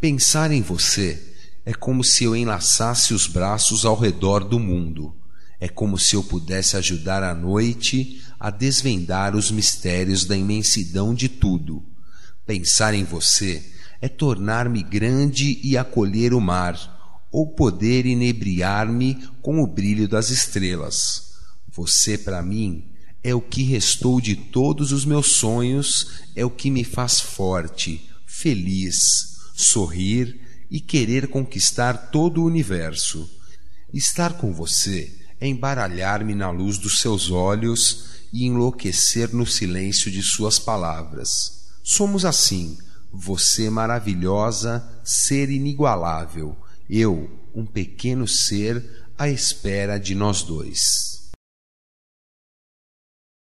Pensar em você é como se eu enlaçasse os braços ao redor do mundo. É como se eu pudesse ajudar a noite a desvendar os mistérios da imensidão de tudo. Pensar em você é tornar-me grande e acolher o mar, ou poder inebriar-me com o brilho das estrelas. Você, para mim, é o que restou de todos os meus sonhos, é o que me faz forte, feliz, sorrir e querer conquistar todo o universo. Estar com você é embaralhar-me na luz dos seus olhos e enlouquecer no silêncio de suas palavras. Somos assim, você maravilhosa, ser inigualável, eu, um pequeno ser à espera de nós dois.